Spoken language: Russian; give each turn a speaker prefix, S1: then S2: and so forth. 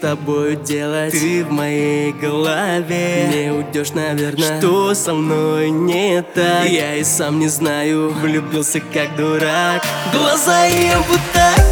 S1: тобой делать? Ты в моей голове, не уйдешь, наверное. Что со мной не так? Я и сам не знаю, влюбился как дурак. Глаза ее вот так.